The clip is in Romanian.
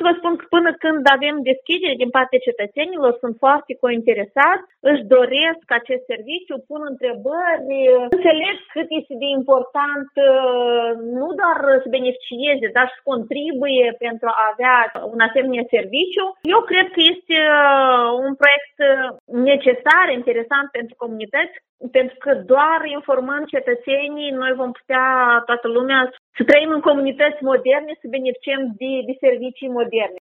să vă spun că până când avem deschidere din partea cetățenilor, sunt foarte cointeresați, își doresc acest serviciu, pun întrebări, înțeleg cât este de important nu doar să beneficieze, dar să contribuie pentru a avea un asemenea serviciu. Eu cred că este un proiect necesar, interesant pentru comunități, pentru că doar informând cetățenii, noi vom putea, toată lumea, să trăim în comunități moderne, să beneficiem de servicii moderne.